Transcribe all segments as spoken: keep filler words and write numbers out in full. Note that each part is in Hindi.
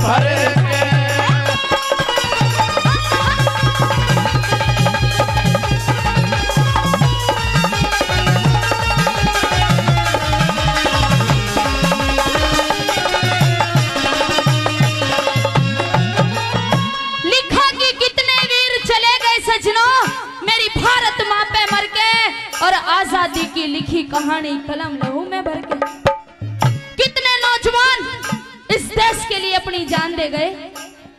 भर के। लिखा कि कितने वीर चले गए सजनों मेरी भारत माँ पे मर के, और आजादी की लिखी कहानी कलम लहू में भर के। कितने नौजवान इस देश के लिए अपनी जान दे गए,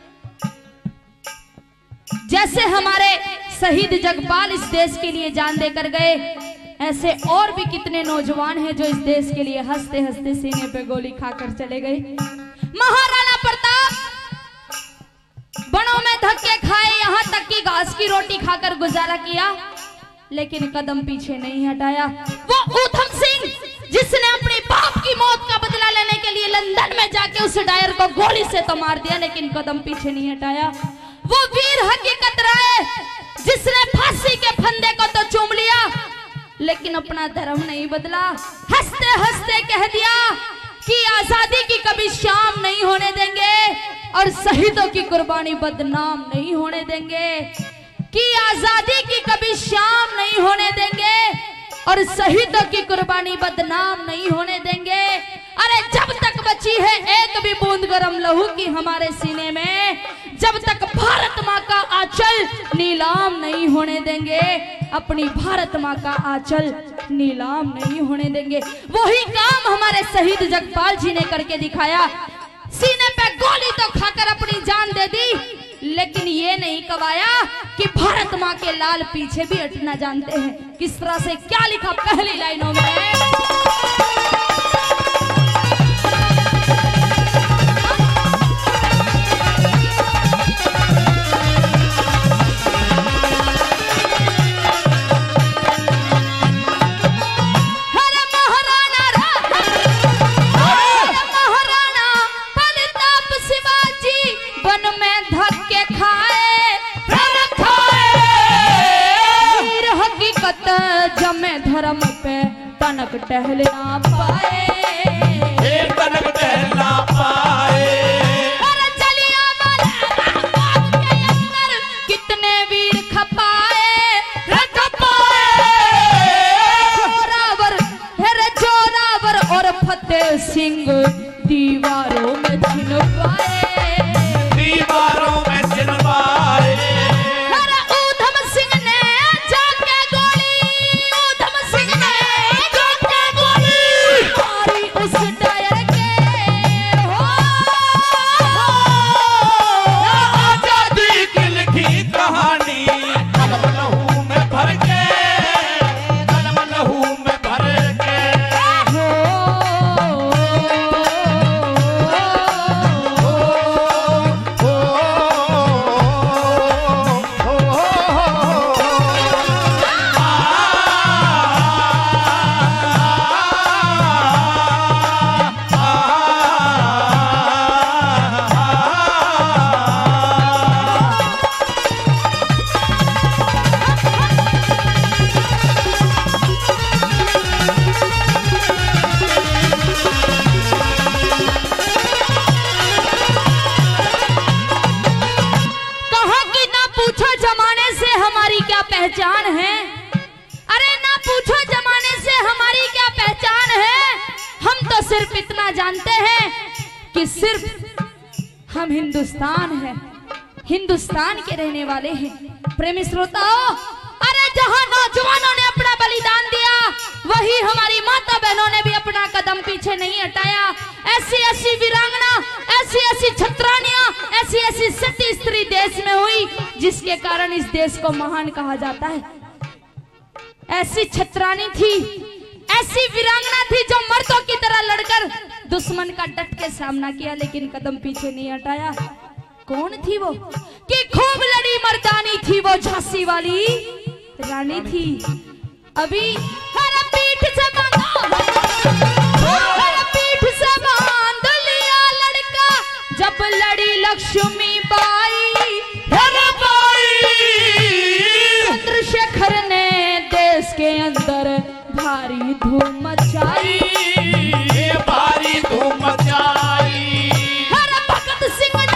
जैसे हमारे शहीद जगपाल इस देश के लिए जान देकर गए, ऐसे और भी कितने नौजवान हैं जो इस देश के लिए हंसते हंसते सीने पे गोली खाकर चले गए। महाराणा प्रताप बनों में धक्के खाए, यहाँ तक कि घास की रोटी खाकर गुजारा किया, लेकिन कदम पीछे नहीं हटाया। वो ऊधम सिंह जिसने अपने बाप की मौत का बदला लेने के लिए लंदन में जाके उस डायर को गोली से तो मार दिया, लेकिन कदम पीछे नहीं हटाया। वो वीर हकीकत राय जिसने फांसी के फंदे को तो चूम लिया, लेकिन अपना धर्म नहीं बदला। हंसते हंसते कह दिया कि आजादी की कभी शाम नहीं होने देंगे और शहीदों की कुर्बानी बदनाम नहीं होने देंगे, कि आजादी की कभी शाम नहीं होने देंगे और शहीदों की कुर्बानी बदनाम नहीं होने देंगे। अरे जब तक बची है एक भी बूंद गरम लहू की हमारे सीने में, जब तक भारत माँ का आंचल नीलाम नहीं होने देंगे, अपनी भारत माँ का आंचल नीलाम नहीं होने देंगे। वही काम हमारे शहीद जगपाल जी ने करके दिखाया। सीने पे गोली तो खाकर अपनी जान दे दी, लेकिन ये नहीं कवाया कि भारत माँ के लाल पीछे भी हटना जानते हैं। किस तरह से क्या लिखा पहली लाइनों में, धर्म पे तनक टहल ना पाए, तनक टहल ना पाए। अरे जलियांवाला बाग के अंदर कितने वीर खपाए, खपाए। जोरावर है जोरावर और फतेह सिंह दीवारों में छिन पाए, दीवारों में छिन पाए। पहचान है। अरे ना पूछो जमाने से हमारी क्या पहचान है, हम तो सिर्फ इतना जानते हैं कि सिर्फ हम हिंदुस्तान हैं, हिंदुस्तान के रहने वाले हैं। प्रेमी श्रोताओ, अरे जहां नौजवानों ने अपना बलिदान दिया, वही हमारी माता बहनों ने भी अपना कदम पीछे नहीं हटाया। ऐसी ऐसी वीरांगना, ऐसी ऐसी छत्रानियां, ऐसी ऐसी सती स्त्री देश में हुई, जिसके कारण इस देश को महान कहा जाता है। ऐसी छत्रानी थी, ऐसी वीरांगना थी जो मर्दों की तरह लड़कर दुश्मन का डट के सामना किया, लेकिन कदम पीछे नहीं हटाया। कौन थी वो? कि खूब लड़ी मर्दानी थी वो, झांसी वाली रानी थी। अभी हर पीठ से बांधा, हर पीठ से बांध लिया लड़का, जब लड़ी लक्ष्मी बाई, चंद्रशेखर ने देश के अंदर भारी धूम मचाई, भारी धूम मचाई। हर भगत सिंह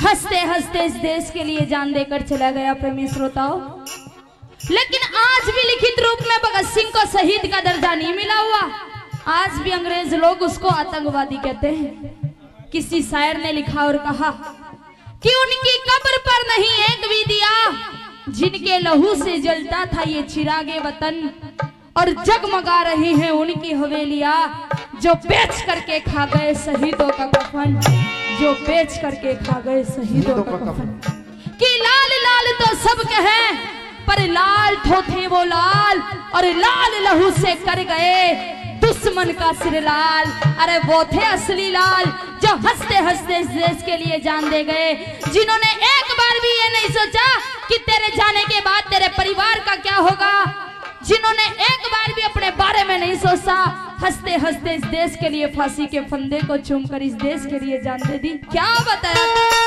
हंसते हंसते इस देश के लिए जान देकर चला गया। प्रेमी श्रोताओं, लेकिन आज भी लिखित रूप में भगत सिंह को शहीद का दर्जा नहीं मिला हुआ। आज भी अंग्रेज लोग उसको आतंकवादी कहते हैं। किसी शायर ने लिखा और कहा कि उनकी कब्र पर नहीं एक भी दिया, जिनके लहू से जलता था ये चिरागे वतन, और जगमगा रही हैं उनकी हवेलियां, जो बेच करके खा गए शहीदों का कफन, जो बेच करके खा गए शहीदों का कफन। कि लाल लाल तो सब कहे, पर लाल ठो थे वो लाल, और लाल लहू से कर गए दुश्मन का सिर लाल। अरे वो थे असली लाल, जो हंसते हंसते इस देश के लिए जान दे गए, जिन्होंने एक बार भी ये नहीं सोचा कि तेरे जाने के बाद तेरे परिवार का क्या होगा, जिन्होंने एक बार भी अपने बारे में नहीं सोचा। हंसते हंसते इस देश के लिए फांसी के फंदे को चूमकर इस देश के लिए जान दे दी। क्या बताया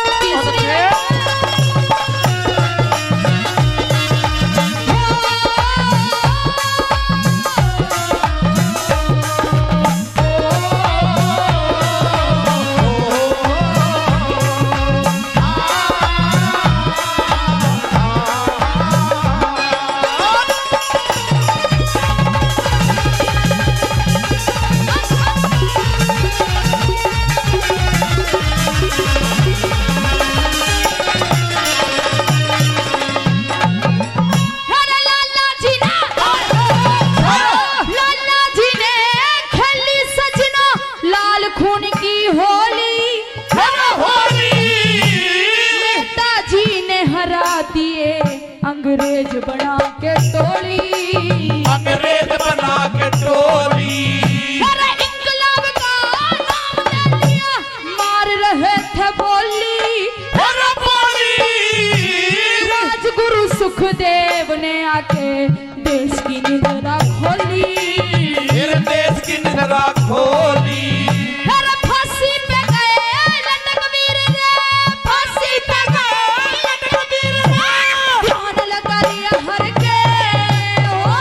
अंग्रेज बना के टोली, अंग्रेज बना के टोली, अरे इंकलाब का नाम ले लिया, मार रहे थे बोली, अरे बोली। राजगुरु सुखदेव ने आके देश की निगरा खोली, फिर देश की निगरा खोली। अरे फांसी पे गए लटक वीर रे, फांसी पे गए लटक वीर रे, ध्यान लगा लिया हर के। ओ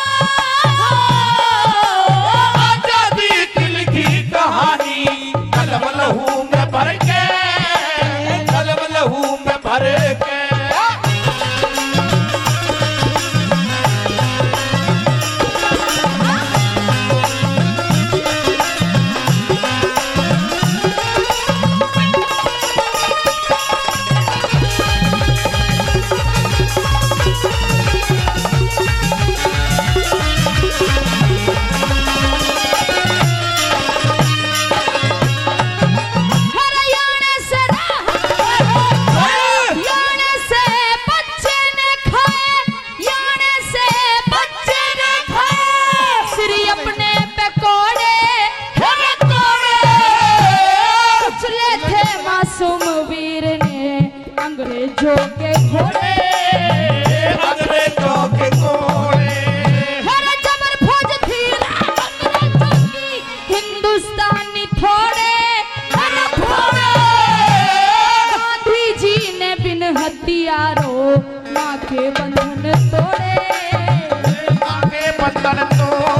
आजादी दिल की कहानी, कलम लहू में भर के, कलम लहू में भर के। अंग्रेजों के घोड़े, अंग्रेजों के घोड़े, हरे जबर फौज थी अंग्रेजों की, हिंदुस्तानी थोड़े, हरे थोड़े। गांधी जी ने बिन हथियारों माँ के बंधन तोड़े, माँ के बंधन तोड़े।